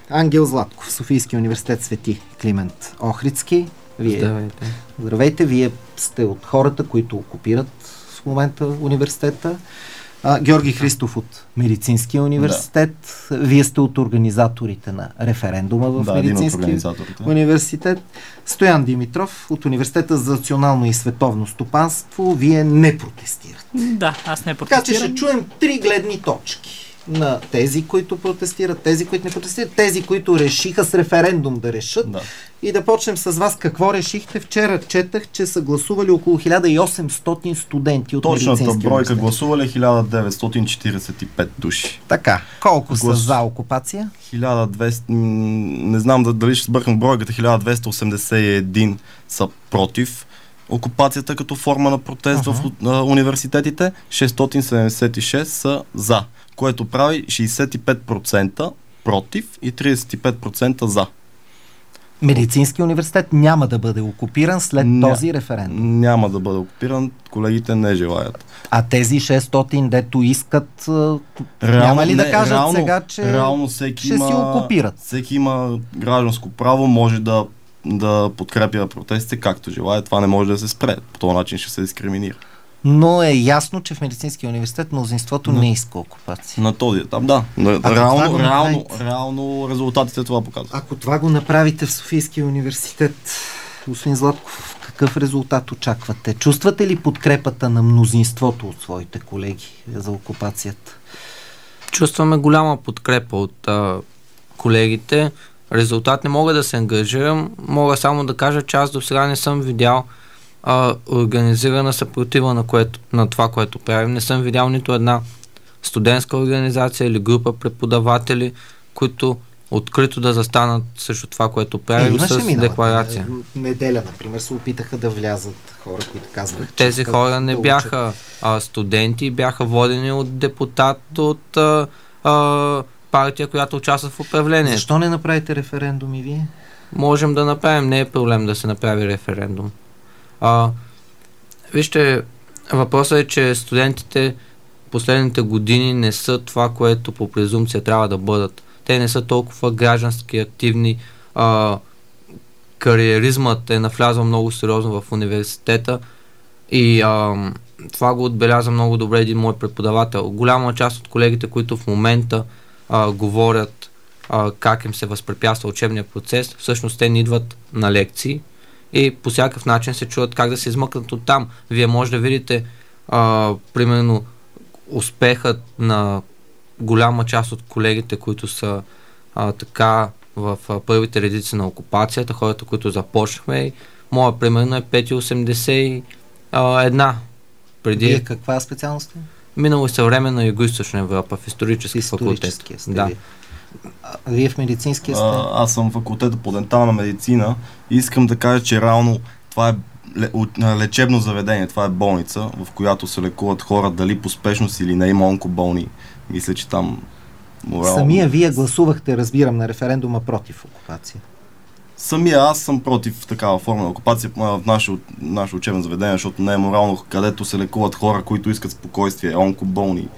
Ангел Златков, Софийски университет Свети Климент Охридски. Здравейте, вие сте от хората, които окупират в момента университета. Георги Христов от Медицинския университет. Вие сте от организаторите на референдума в Медицинския университет. Стоян Димитров от Университета за национално и световно стопанство. Вие не протестирате. Да, аз не протестирам. Така че ще чуем 3 гледни точки на тези, които протестират, тези, които не протестират, тези, които решиха с референдум да решат. И да почнем с вас. Какво решихте? Вчера четах, че са гласували около 1800 студенти от Медицинския университет. Точната бройка гласували 1945 души. Така. Колко са за окупация? 1200, не знам дали ще сбъркам бройката, 1281 са против окупацията като форма на протест в университетите, 676 са за, което прави 65% против и 35% за. Медицински университет няма да бъде окупиран след този референдум. Няма да бъде окупиран, колегите не желаят. А тези 600, дето искат, няма ли да кажат сега, че ще си окупират? Всеки има гражданско право, може да подкрепя протестите както желая. Това не може да се спре. По този начин ще се дискриминира. Но е ясно, че в Медицинския университет мнозинството не иска окупация. На този етап, да. Реално резултатите това показват. Ако това го направите в Софийския университет, господин Златков, какъв резултат очаквате? Чувствате ли подкрепата на мнозинството от своите колеги за окупацията? Чувстваме голяма подкрепа от колегите. Резултат не мога да се ангажирам. Мога само да кажа, че аз до сега не съм видял организирана съпротива на това, което правим. Не съм видял нито една студентска организация или група преподаватели, които открито да застанат срещу това, което правим с декларация. Неделя, например, се опитаха да влязат хора, които казват. Тези хора не бяха студенти, бяха водени от депутат от партия, която участва в управлението. Защо не направите референдум и вие? Можем да направим, не е проблем да се направи референдум. Вижте, въпросът е, че студентите последните години не са това, което по презумпция трябва да бъдат. Те не са толкова граждански активни. Кариеризмът е навлязъл много сериозно в университета и това го отбеляза много добре един мой преподавател. Голяма част от колегите, които в момента говорят как им се възпрепятства учебния процес, всъщност те не идват на лекции и по всякакъв начин се чуят как да се измъкнат от там. Вие може да видите примерно успехът на голяма част от колегите, които са така в първите редици на окупацията, хората, които започнахме. И моя примерно е 5,81. Вие каква специалност е? Минало и съвременна Югоизточна Европа в исторически факултет. Да. Вие в медицинския сте? Аз съм факултета по дентална медицина и искам да кажа, че реално това е лечебно заведение, това е болница, в която се лекуват хора, дали по спешност или не, има онкоболни. Мисля, че там морално... Самия вие гласувахте, разбирам, на референдума против окупация. Самия аз съм против такава форма на окупация в наше учебно заведение, защото не е морално, където се лекуват хора, които искат спокойствие, онкоболни.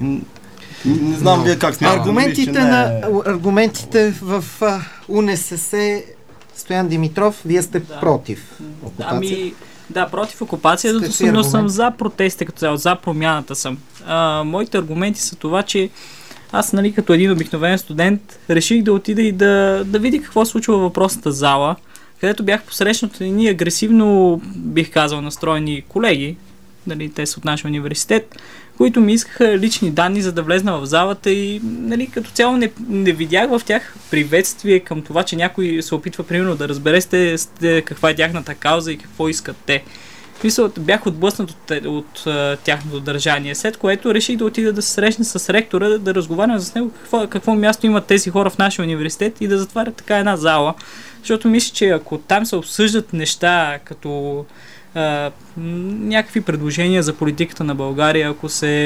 Не знам вие как смятате. Аргументите в УНСС, Стоян Димитров, вие сте против окупация. Да, против окупацията, но съм за протестите като цяло, за промяната съм. Моите аргументи са това, че аз, като един обикновен студент, реших да отида и да видя какво случва във въпросната зала, където бях посрещнат едни агресивно, бих казал, настроени колеги, те са от нашия университет, които ми искаха лични данни, за да влезна в залата и като цяло не видях в тях приветствие към това, че някой се опитва примерно да разбере каква е тяхната кауза и какво искат те. Бях отблъснат от тяхното държание, след което реших да отида да се срещна с ректора, да разговарям с него какво място имат тези хора в нашия университет и да затварят така една зала, защото мисля, че ако там се обсъждат неща като някакви предложения за политиката на България,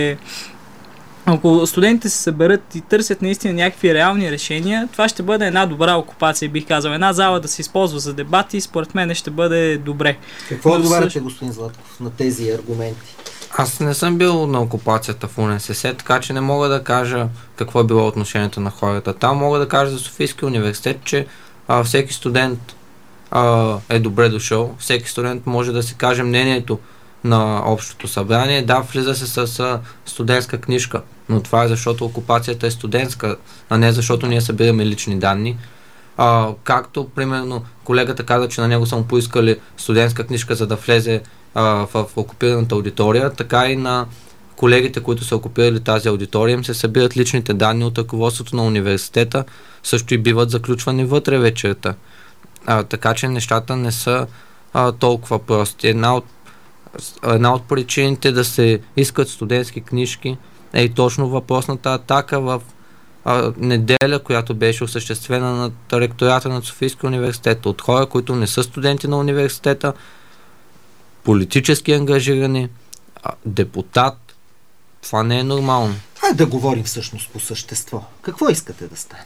ако студентите се съберат и търсят наистина някакви реални решения, това ще бъде една добра окупация, бих казал. Една зала да се използва за дебати, според мен ще бъде добре. Какво отговаряте, господин Златков, на тези аргументи? Аз не съм бил на окупацията в УНСС, така че не мога да кажа какво е било отношението на хората. Там мога да кажа за Софийския университет, че всеки студент е добре дошъл. Всеки студент може да си каже мнението на общото събрание. Да, влиза се с студентска книжка, но това е защото окупацията е студентска, а не защото ние събираме лични данни. Както, примерно, колегата каза, че на него са му поискали студентска книжка, за да влезе в окупираната аудитория, така и на колегите, които са окупирали тази аудитория, им се събират личните данни от ръководството на университета, също и биват заключвани вътре вечерта. Така че нещата не са толкова прости. Една от причините да се искат студентски книжки е и точно въпросната атака в неделя, която беше осъществена над ректората на Софийския университет от хора, които не са студенти на университета, политически ангажирани, депутат. Това не е нормално. Да говорим всъщност по същество. Какво искате да стане?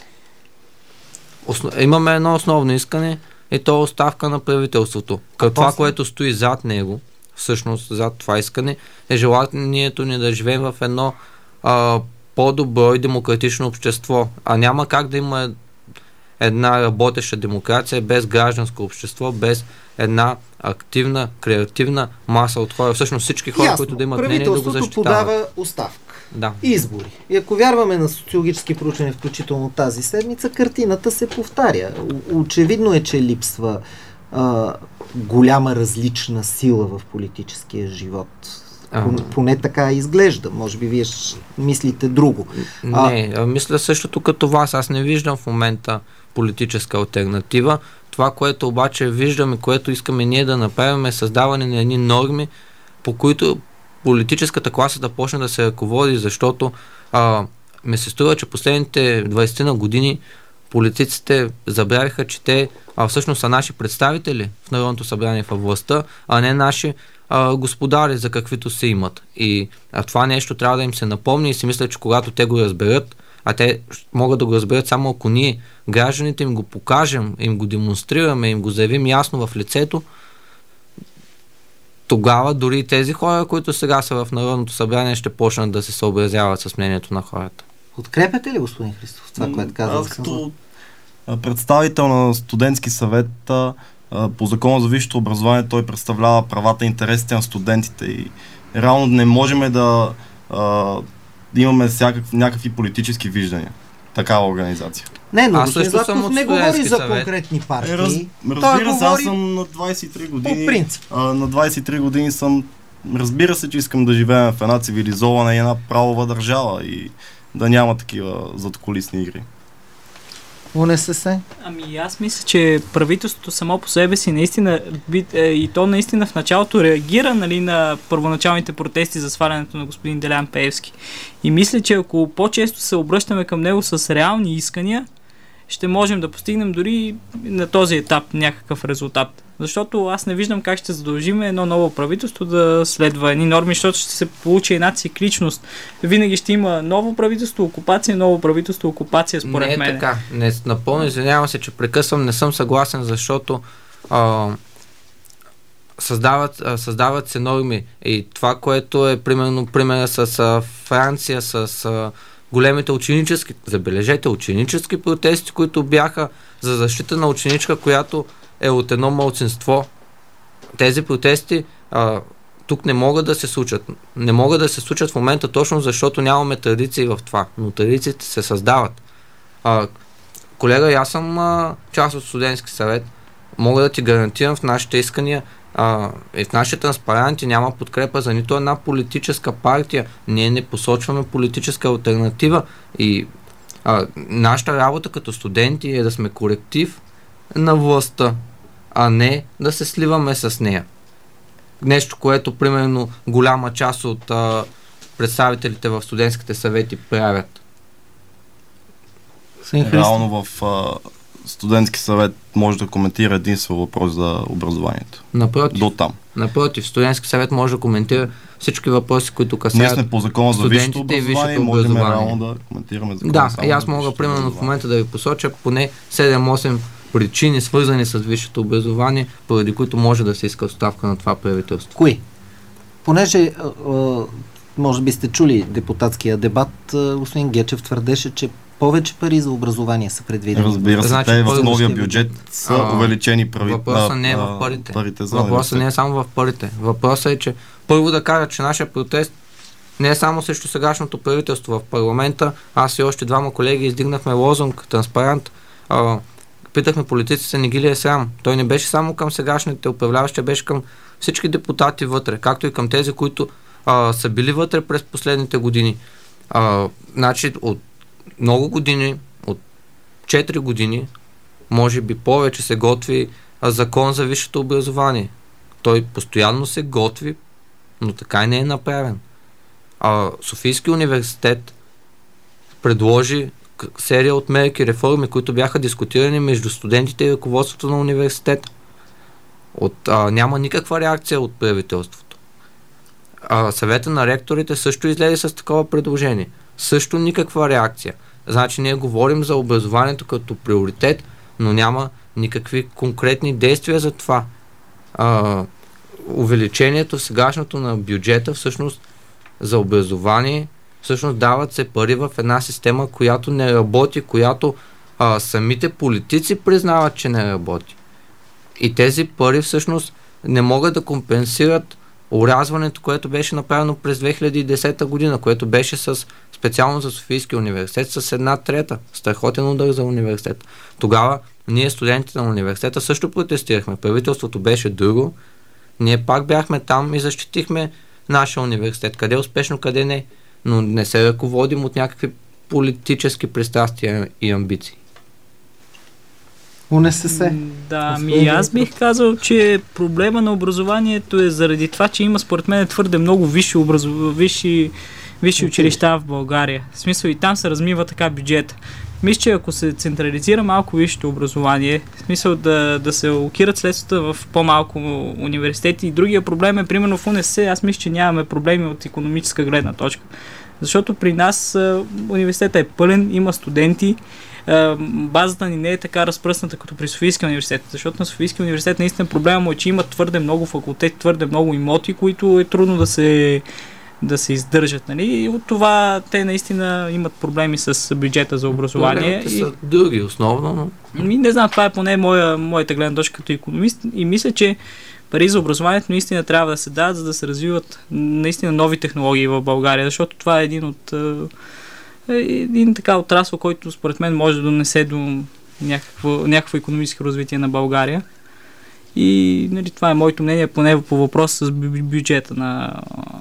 Имаме едно основно искане и то е оставка на правителството. Това, което стои зад него, всъщност зад това искане, е желанието ни да живеем в едно по-добро и демократично общество. А няма как да има една работеща демокрация без гражданско общество, без една активна, креативна маса от хора. Всъщност всички хора, които да имат мнение, да го защитават. Подава оставка. Да. Избори. И ако вярваме на социологически проучвания, включително тази седмица, картината се повтаря. Очевидно е, че липсва голяма различна сила в политическия живот. Поне така изглежда. Може би вие мислите друго. Мисля същото като вас. Аз не виждам в момента политическа алтернатива. Това, което обаче виждаме, което искаме ние да направим, е създаване на едни норми, по които политическата класа да почне да се ръководи, защото ми се струва, че последните 20 на години политиците забравиха, че те всъщност са наши представители в Народното събрание, във властта, а не наши господари, за каквито се имат. И това нещо трябва да им се напомни и си мисля, че когато те го разберат, а те могат да го разберат само ако ние, гражданите, им го покажем, им го демонстрираме, им го заявим ясно в лицето, тогава дори тези хора, които сега са в Народното събрание, ще почнат да се съобразяват с мнението на хората. Подкрепяте ли, господин Христов, това, което казвам? Аз като представител на студентски съвет, по закона за висшето образование, той представлява правата и интересите на студентите и реално не можем да имаме някакви политически виждания. Такава организация. Не, но господин Златков не говори за конкретни партии. Разбира се, аз съм на 23 години. По принцип. На 23 години съм. Разбира се, че искам да живеем в една цивилизована и една правова държава и да няма такива задкулисни игри. УНСС? Аз мисля, че правителството само по себе си наистина и то наистина в началото реагира, нали, на първоначалните протести за свалянето на господин Делян Пеевски. И мисля, че ако по-често се обръщаме към него с реални искания, ще можем да постигнем дори на този етап някакъв резултат. Защото аз не виждам как ще задължим едно ново правителство да следва едни норми, защото ще се получи една цикличност. Винаги ще има ново правителство, окупация, според мен. Не е така. Напълно извинявам се, че прекъсвам, не съм съгласен, защото създават се норми. И това, което е примера с Франция, с големите ученически, забележете, ученически протести, които бяха за защита на ученичка, която е от едно малцинство. Тези протести тук не могат да се случат. Не могат да се случат в момента точно защото нямаме традиции в това. Но традициите се създават. Колега, аз съм част от студентски съвет. Мога да ти гарантирам в нашите искания и в нашите транспаранти няма подкрепа за нито една политическа партия. Ние не посочваме политическа алтернатива и нашата работа като студенти е да сме коректив на властта, а не да се сливаме с нея. Нещо, което примерно голяма част от представителите в студентските съвети правят. Реално в студентски съвет може да коментира единствено въпрос за образованието. Напротив. До там. Напротив, студентски съвет може да коментира всички въпроси, които касаят. Ние сме по закона за висшето образование и можем реално да коментираме закона. Да, и аз мога примерно в момента да ви посоча поне 7-8 причини, свързани с висшето образование, поради които може да се иска оставка на това правителство. Кои? понеже може би сте чули депутатския дебат, господин Гечев твърдеше, че повече пари за образование са предвидени. Разбира се, те в новия бюджет са увеличени Въпросът не е в парите. Въпросът не е само в парите. Въпросът е, че първо да кажа, че нашия протест не е само срещу сегашното правителство в парламента. Аз и още двама колеги издигнахме лозунг, транспарант. Питахме политиците, не ги ли е срам. Той не беше само към сегашните управляващи, беше към всички депутати вътре, както и към тези, които са били вътре през последните години. Значи от много години, от 4 години, може би повече, се готви закон за висшето образование. Той постоянно се готви, но така и не е направен. Софийски университет предложи серия от мерки, реформи, които бяха дискутирани между студентите и ръководството на университета. Няма никаква реакция от правителството. Съвета на ректорите също излезе с такова предложение. Също никаква реакция. Значи ние говорим за образованието като приоритет, но няма никакви конкретни действия за това. Увеличението сегашното на бюджета всъщност за образование, всъщност дават се пари в една система, която не работи, която самите политици признават, че не работи. И тези пари всъщност не могат да компенсират орязването, което беше направено през 2010 година, което беше специално за Софийския университет с 1/3. Страхотен удар за университета. Тогава ние, студентите на университета, също протестирахме. Правителството беше друго. Ние пак бяхме там и защитихме нашия университет. Къде успешно, къде не. Но не се ръководим от някакви политически пристрастия и амбиции. УНСС. Да, аз бих казал, че проблема на образованието е заради това, че има според мен твърде много висши училища в България. В смисъл и там се размива така бюджет. Мисля, че ако се централизира малко висшето образование, в смисъл да се локират следствата в по-малко университети. И другия проблем е, примерно в УНСС, аз мисля, че нямаме проблеми от икономическа гледна точка. Защото при нас университета е пълен, има студенти, базата ни не е така разпръсната като при Софийския университет. Защото на Софийския университет наистина проблема му е, че има твърде много факултети, твърде много имоти, които е трудно да се издържат. Нали? И от това те наистина имат проблеми с бюджета за образование. Проблемите са други основно, но... Не знам, това е поне моята гледна точка като икономист и мисля, че пари за образованието наистина трябва да се дадат, за да се развиват наистина нови технологии в България, защото това е един така отрасъл, който според мен може да донесе до някакво икономическо развитие на България. И нали, това е моето мнение, поне по въпрос с бюджета на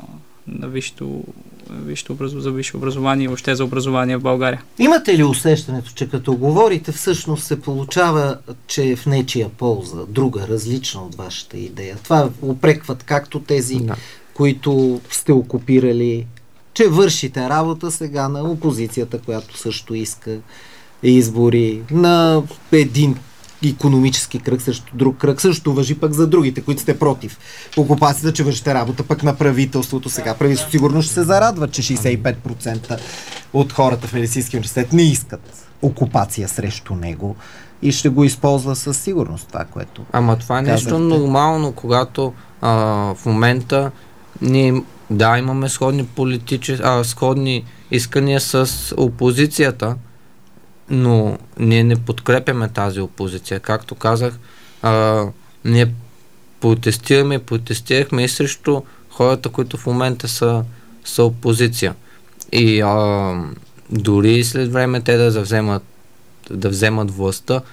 за висше образование и въобще за образование в България. Имате ли усещането, че като говорите, всъщност се получава, че е в нечия полза, друга, различна от вашата идея? Това упрекват както тези, които сте окупирали, че вършите работа сега на опозицията, която също иска избори, на един икономически кръг срещу друг кръг. Също важи пък за другите, които сте против окупацията, че вършите работа пък на правителството. Сега правителството сигурно ще се зарадва, че 65% от хората в Медицинския университет не искат окупация срещу него и ще го използва със сигурност това, което Ама това е нещо нормално, когато в момента ние имаме сходни искания с опозицията, но ние не подкрепяме тази опозиция. Както казах, ние протестирахме и срещу хората, които в момента са опозиция. И дори след време те да вземат властта,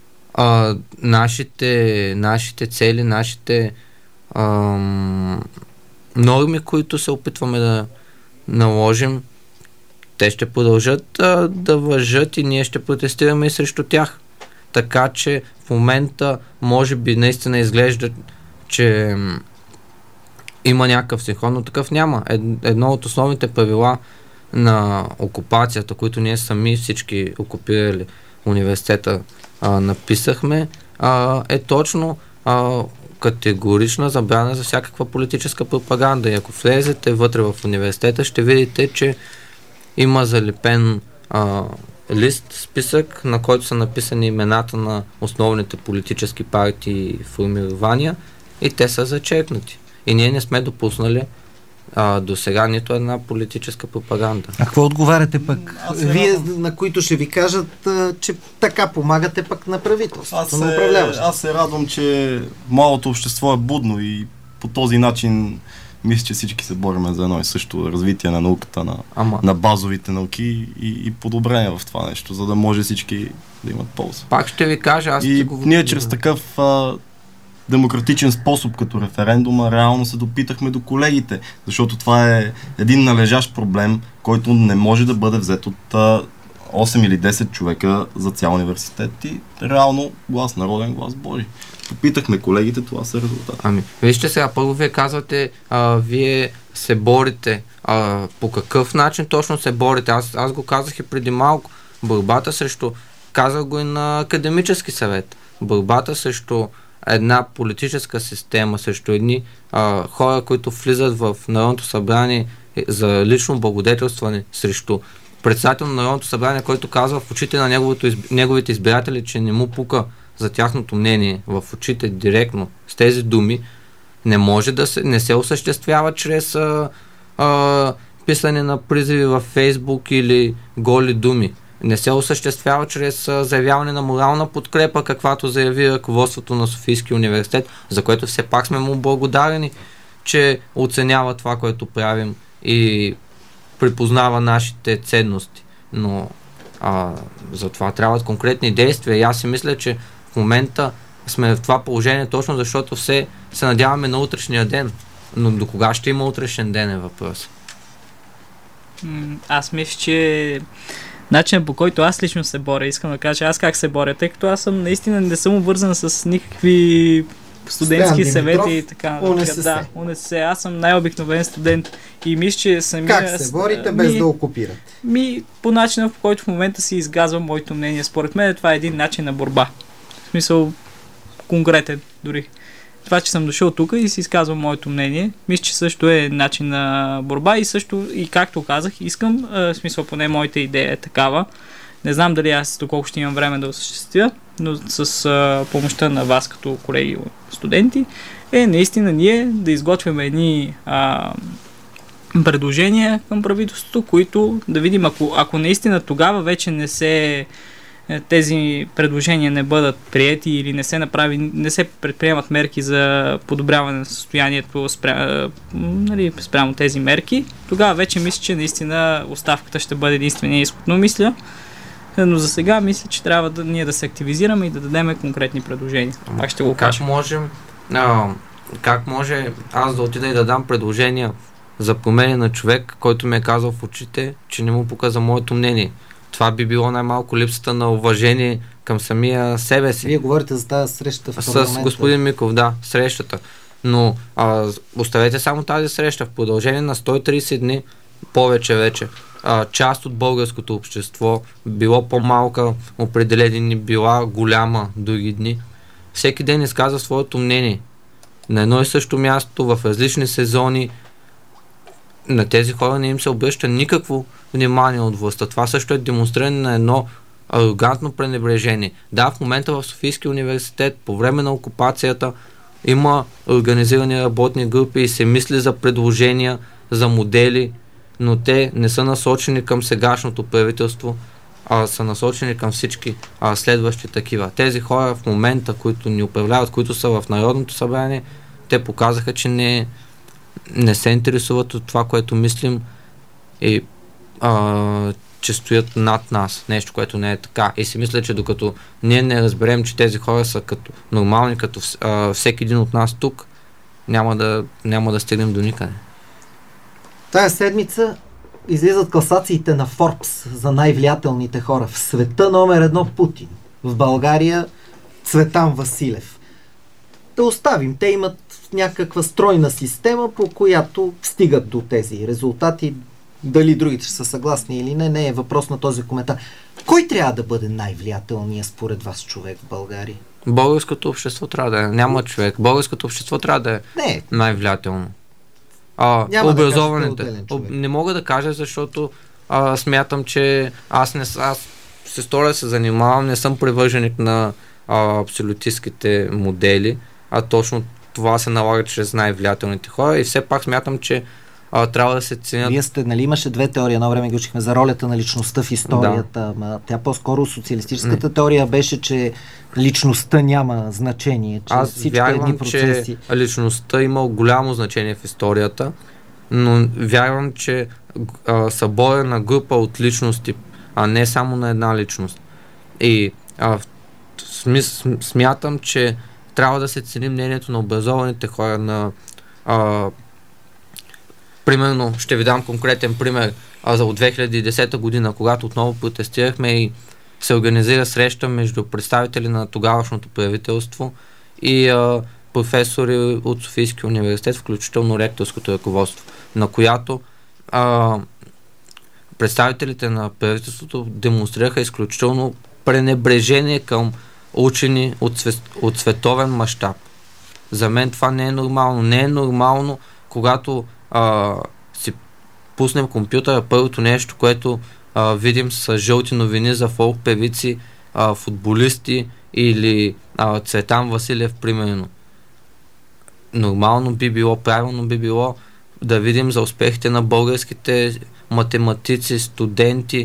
нашите цели, нашите норми, които се опитваме да наложим, те ще продължат да важат и ние ще протестираме и срещу тях. Така че в момента може би наистина изглежда, че има някакъв синхрон, но такъв няма. Едно от основните правила на окупацията, които ние сами всички окупирали университета написахме, е точно категорична забрана за всякаква политическа пропаганда. И ако влезете вътре в университета, ще видите, че има залепен лист, списък, на който са написани имената на основните политически партии и формирования и те са зачеркнати. И ние не сме допуснали до сега нито една политическа пропаганда. А какво отговаряте пък? Вие, на които ще ви кажат, че така помагате пък на правителството, на управляващите. Аз се радвам, че малото общество е будно и по този начин мисля, че всички се борим за едно и също развитие на науката, на базовите науки и подобрение в това нещо, за да може всички да имат полза. Пак ще ви кажа, ние чрез такъв демократичен способ като референдума реално се допитахме до колегите, защото това е един належащ проблем, който не може да бъде взет от 8 или 10 човека за цял университет и реално глас народен, глас Божи. Попитахме колегите, това са резултати. Вижте сега, първо вие казвате, вие се борите. По какъв начин точно се борите? Аз го казах и преди малко. Борбата срещу, казах го и на академически съвет, борбата срещу една политическа система, срещу едни хора, които влизат в Народното събрание за лично благодетелстване, срещу председател на Народното събрание, който казва в очите на неговите избиратели, че не му пука за тяхното мнение, в очите директно, с тези думи, не се осъществява чрез писане на призиви във Фейсбук или голи думи. Не се осъществява чрез заявяване на морална подкрепа, каквато заяви ръководството на Софийския университет, за което все пак сме му благодарени, че оценява това, което правим и припознава нашите ценности. Но за това трябват конкретни действия и аз си мисля, че в момента сме в това положение точно защото все се надяваме на утрешния ден. Но до кога ще има утрешен ден е въпрос? Аз мисля, че начинът, по който аз лично се боря, искам да кажа аз как се боря, тъй като аз наистина не съм обвързан с никакви студентски съвети и така. УНСС. Аз съм най-обикновен студент и мисля, че самия... Как се борите без да окупирате? По начина, в който в момента си изказвам моето мнение. Според мен това е един начин на борба. В смисъл конкретен дори. Това, че съм дошъл тук и си изказвам моето мнение, мисля, че също е начин на борба и също, и както казах, искам, в смисъл поне моята идея е такава. Не знам дали аз доколко ще имам време да осъществя, но с помощта на вас като колеги студенти е наистина ние да изготвяме едни предложения към правителството, които да видим, ако наистина тогава вече тези предложения не бъдат приети или не се предприемат мерки за подобряване на състоянието спрямо тези мерки, тогава вече мисля, че наистина оставката ще бъде единствения изход. Но мисля, но за сега мисля, че трябва ние да се активизираме и да дадем конкретни предложения. Пак ще го кажа. Как може аз да отида и да дам предложения за промени на човек, който ми е казал в очите, че не му показа моето мнение? Това би било най-малко липсата на уважение към самия себе си. Вие говорите за тази среща в парламента. С господин Миков, да, срещата. Но оставете само тази среща. В продължение на 130 дни, повече вече, част от българското общество, било по-малка определени дни, била голяма други дни, всеки ден изказва своето мнение. На едно и също място, в различни сезони, на тези хора не им се обръща никакво внимание от властта. Това също е демонстриране на едно арогантно пренебрежение. Да, в момента в Софийския университет, по време на окупацията, има организирани работни групи и се мисли за предложения, за модели, но те не са насочени към сегашното правителство, а са насочени към всички следващи такива. Тези хора в момента, които ни управляват, които са в Народното събрание, те показаха, че не се интересуват от това, което мислим и че стоят над нас. Нещо, което не е така. И си мисля, че докато ние не разберем, че тези хора са като нормални, като всеки един от нас тук, няма да стигнем до никъде. Тая седмица излизат класациите на Forbes за най-влиятелните хора в света. Номер 1 Путин. В България Цветан Василев. Да оставим. Те имат някаква стройна система, по която стигат до тези резултати. Дали другите ще са съгласни или не е въпрос на този коментар. Кой трябва да бъде най-влиятелният според вас човек в България? Българското общество трябва да е. Няма човек. Българското общество трябва да е най-влиятелно. Образованите. Не мога да кажа, защото смятам, че аз се сторя се занимавам, не съм привърженик на абсолютистските модели, а точно това се налага чрез най-влиятелните хора и все пак смятам, че трябва да се ценят. Вие сте, нали, имаше две теории, едно време ги учихме за ролята на личността в историята, тя по-скоро социалистическата теория беше, че личността няма значение, че аз всичко е едни процеси. Че личността има голямо значение в историята, но вярвам, че събор е на група от личности, а не само на една личност. И смятам, че трябва да се цени мнението на образованите хора, примерно, ще ви дам конкретен пример от 2010 година, когато отново протестирахме и се организира среща между представители на тогавашното правителство и професори от Софийския университет, включително ректорското ръководство, на която представителите на правителството демонстрираха изключително пренебрежение към учени от световен мащаб. За мен това не е нормално. Не е нормално, когато си пуснем компютъра, първото нещо, което видим са жълти новини за фолк певици, футболисти или Цветан Василев, примерно. Нормално би било, правилно би било да видим за успехите на българските математици, студенти,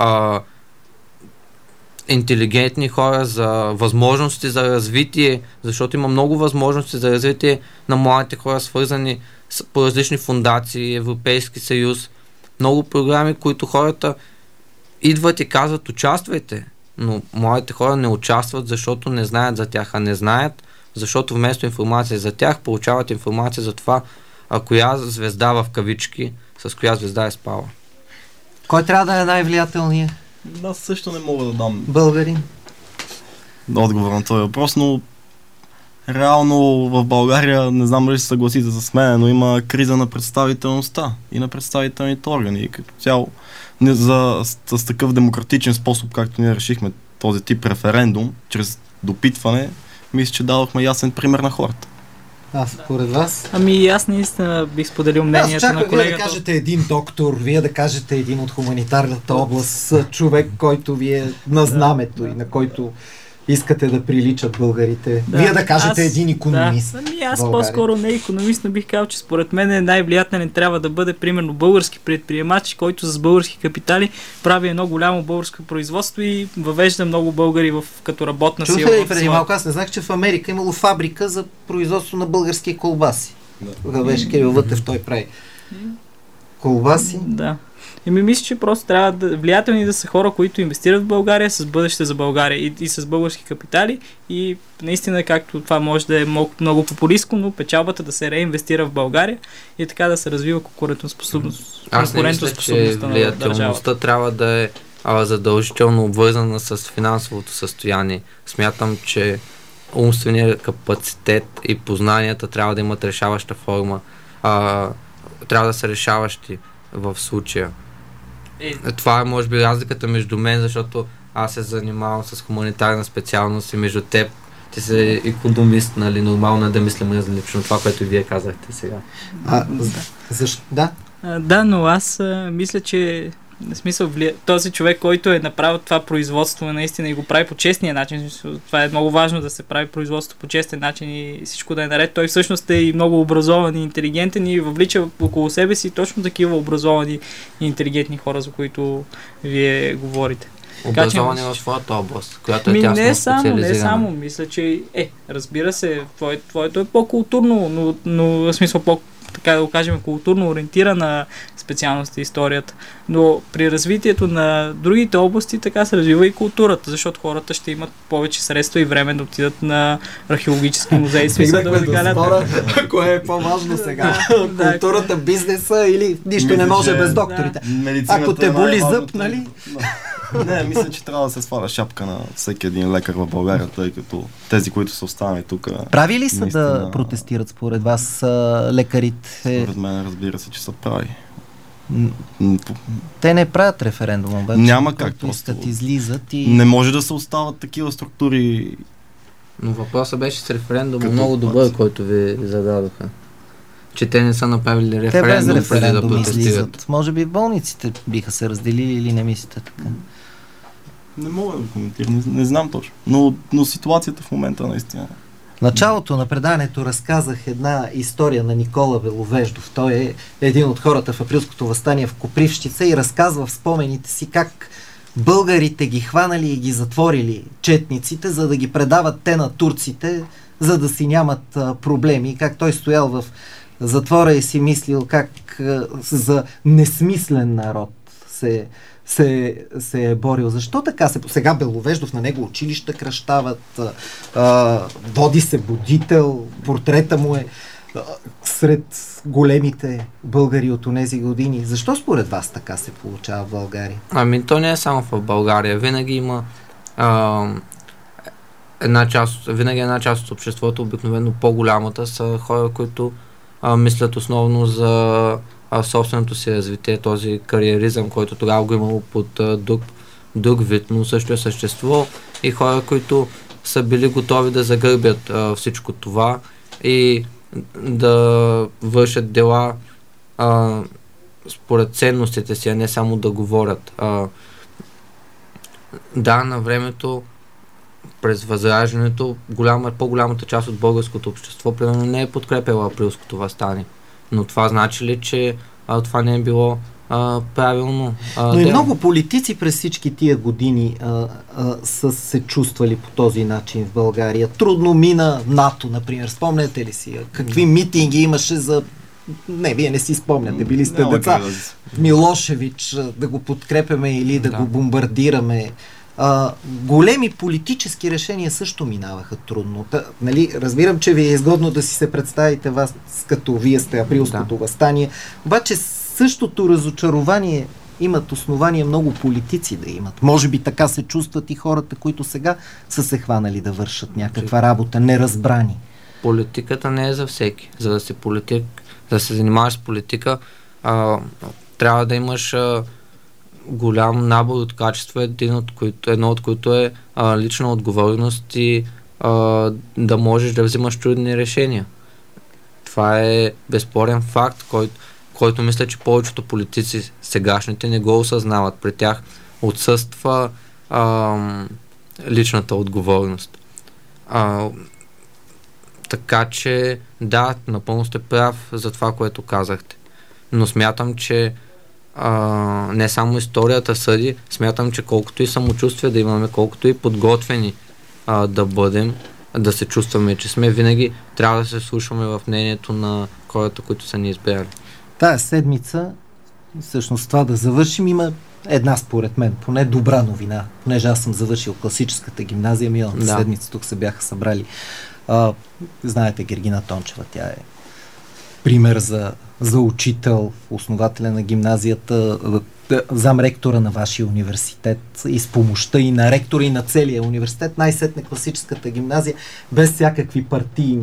интелигентни хора, за възможности за развитие, защото има много възможности за развитие на младите хора, свързани по различни фондации, Европейски съюз, много програми, които хората идват и казват участвайте, но младите хора не участват, защото не знаят за тях, а не знаят, защото вместо информация за тях, получават информация за това, коя звезда в кавички, с коя звезда е спала. Кой трябва да е най-влиятелният? Аз също не мога да дам българин отговор на този въпрос, но реално в България, не знам дали се съгласите с мен, но има криза на представителността и на представителните органи. И като цяло, с такъв демократичен способ, както ние решихме този тип референдум, чрез допитване, мисля, че дадохме ясен пример на хората. Според вас? Аз наистина бих споделил мнението на колегата. Вие да кажете един доктор, вие да кажете един от хуманитарната област, човек, който ви е на знамето и на който искате да приличат българите. Вие да кажете един икономист. Аз по-скоро не икономист, но бих казал, че според мен най-влиятелен трябва да бъде примерно български предприемач, който с български капитали прави едно голямо българско производство и въвежда много българи като работна сила. Чухте ли преди малко? Аз не знах, че в Америка имало фабрика за производство на български колбаси. Тогава беше Кирил Вътев, той прави колбаси. Да. Мисля, че просто трябва да влиятелни да са хора, които инвестират в България с бъдеще за България и с български капитали и наистина, както това може да е много популистко, но печалбата да се реинвестира в България и така да се развива конкурентоспособността на държавата. Аз не мисля, че влиятелността трябва да е задължително обвързана с финансовото състояние. Смятам, че умственият капацитет и познанията трябва да имат решаваща форма. Трябва да са решаващи в случая. Това е може би разликата между мен, защото аз се занимавам с хуманитарна специалност и между теб ти си икономист, нали, нормално е да мислим различно това, което вие казахте сега. Защо? Да? Да, но аз мисля, че в смисъл, този човек, който е направил това производство наистина и го прави по честния начин, това е много важно да се прави производство по честен начин и всичко да е наред, той всъщност е и много образован и интелигентен и въвлича около себе си точно такива образовани и интелигентни хора, за които вие говорите. Образовани в своята област, която е тясно специализирана. Не само, мисля, че разбира се, твоето е по-културно, но в смисъл така да го кажем, културно ориентирана специалност и историята. Но при развитието на другите области така се развива и културата, защото хората ще имат повече средства и време да отидат на археологически музеи. Стигнахме до спора, кое е по-важно сега? Културата, бизнеса или нищо не може без докторите. Ако те боли зъб, нали? Не, мисля, че трябва да се сваля шапка на всеки един лекар в България, тъй като тези, които са останали тук... Прави ли са да протестират според вас лекарите? Според мен, разбира се, че са прави. Те не правят референдум, обаче. Няма как просто. Излизат и... Не може да се остават такива структури. Но въпросът беше с референдум много добър, който ви зададоха. Че те не са направили референдум преди да протестират. Може би в болниците биха се разделили или не мислите така? Не мога да коментирам, не знам точно. Но ситуацията в момента наистина началото на преданието разказах една история на Никола Беловеждов. Той е един от хората в априлското въстание в Копривщица и разказва в спомените си как българите ги хванали и ги затворили четниците, за да ги предават те на турците, за да си нямат проблеми. Как той стоял в затвора и си мислил как за несмислен народ се е борил. Защо така се... Сега Беловеждов, на него училища кръщават, води се будител, портрета му е сред големите българи от онези години. Защо според вас така се получава в България? Ами то не е само в България. Винаги има една част от обществото, обикновено по-голямата, са хора, които мислят основно за собственото си развитие, този кариеризъм, който тогава го имало под друг вид, но също е съществувал, и хора, които са били готови да загърбят всичко това и да вършат дела според ценностите си, а не само да говорят. Да, на времето, през Възраждането, по-голямата част от българското общество примерно не е подкрепяла априлското въстание. Но това значи ли, че това не е било правилно? Но и много политици през всички тия години са се чувствали по този начин в България. Трудно мина НАТО, например. Спомняте ли си? Какви митинги имаше за... Не, вие не си спомняте, били сте деца. Милошевич, да го подкрепяме или да го бомбардираме. Големи политически решения също минаваха трудно. Нали, разбирам, че ви е изгодно да си се представите вас, като вие сте априлското въстание, обаче същото разочарование имат основания много политици да имат. Може би така се чувстват и хората, които сега са се хванали да вършат някаква работа, неразбрани. Политиката не е за всеки. За да си политик, да се занимаваш с политика, трябва да имаш голям набор от качества, едно от които е лична отговорност и да можеш да взимаш трудни решения. Това е безспорен факт, който мисля, че повечето политици сегашните не го осъзнават. При тях отсъства личната отговорност. Така че да, напълно сте прав за това, което казахте. Но смятам, че не само историята съди, смятам, че колкото и самочувствие да имаме, колкото и подготвени да бъдем, да се чувстваме, че сме, винаги трябва да се слушаме в мнението на хората, които са ни избрали. Тая седмица, всъщност това да завършим, има една според мен, поне добра новина, понеже аз съм завършил класическата гимназия, миналата седмица тук се бяха събрали. Знаете Гергина Тончева, тя е пример за учител, основателя на гимназията, замректора на вашия университет и с помощта и на ректора и на целия университет, най-сетне класическата гимназия, без всякакви партийни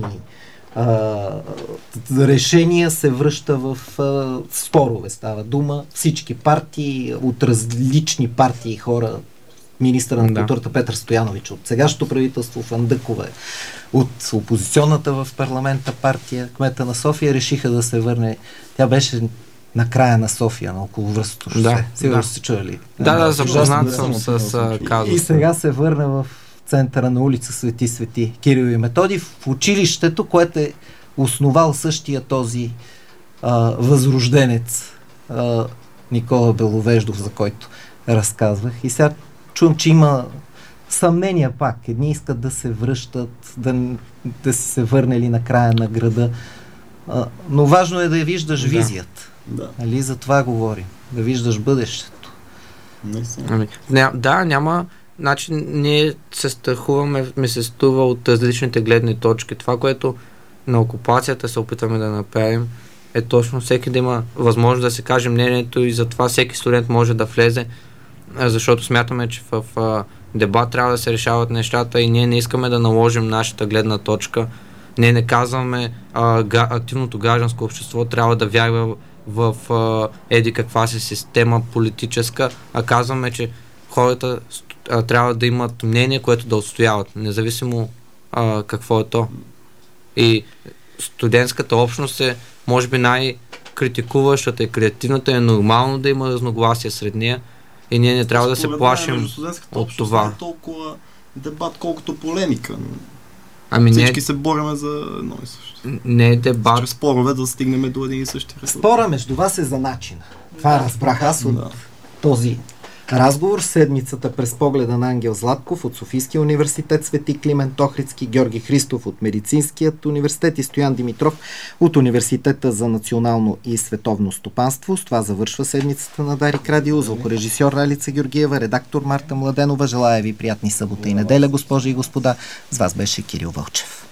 решения се връща в спорове. Става дума, всички партии, от различни партии хора, министъра на културата Петър Стоянович, от сегашното правителство Фандъкова, от опозиционната в парламента партия, кмета на София, решиха да се върне. Тя беше на края на София, на околовръстното шосе. Сигурно сте чули. Да, запознат съм с казуса. И сега се върна в центъра на улица Свети Кирил и Методий, в училището, което е основал същия този възрожденец Никола Беловеждов, за който разказвах. И сега чувам, че има съмнения пак. Едни искат да се връщат, да си се върнали на края на града. Но важно е да я виждаш визията. Нали? За това говорим. Да виждаш бъдещето. Няма. Значи ние се страхуваме, ми се струва от различните гледни точки. Това, което на окупацията се опитваме да направим, е точно всеки да има възможност да се каже мнението и затова всеки студент може да влезе, защото смятаме, че в дебат трябва да се решават нещата и ние не искаме да наложим нашата гледна точка. Ние не казваме активното гражданско общество трябва да вярва в еди каква си система политическа, а казваме, че хората трябва да имат мнение, което да отстояват, независимо какво е то. И студентската общност е, може би, най-критикуващата и креативната, е нормално да има разногласия сред нея и ние не трябва да се плашим от това. Не е толкова дебат, колкото полемика. Всички се бориме за едно и също. Не е дебат. Чрез спорове да стигнем до един и същи резултат. Спора между вас е за начина. Това разбрах аз от този разговор. Седмицата през погледа на Ангел Златков от Софийския университет Свети Климент Охридски, Георги Христов от Медицинският университет и Стоян Димитров от Университета за национално и световно стопанство. С това завършва седмицата на Дарик Радио. Звукорежисьор Ралица Георгиева, редактор Марта Младенова. Желая ви приятни събота и неделя, госпожи и господа. С вас беше Кирил Вълчев.